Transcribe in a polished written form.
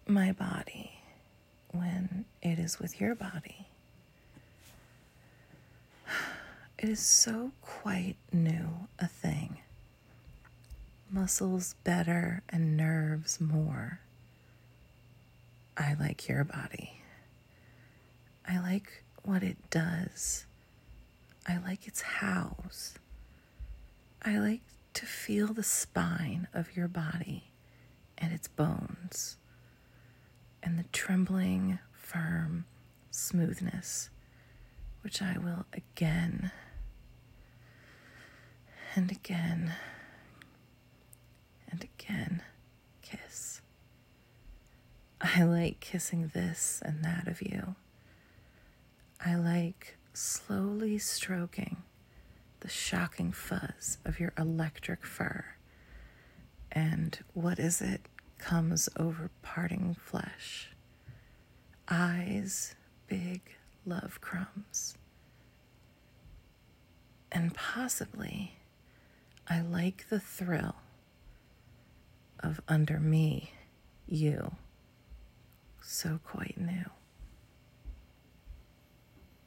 my body when it is with your body. It is so quite new a thing. Muscles better and nerves more. I like your body. I like what it does. I like its hows. I like to feel the spine of your body and its bones and the trembling, firm smoothness, which I will again and again and again kiss. I like kissing this and that of you. I like slowly stroking the shocking fuzz of your electric fur. And what is it comes over parting flesh? Eyes, big love crumbs. And possibly, I like the thrill of under me, you, so quite new.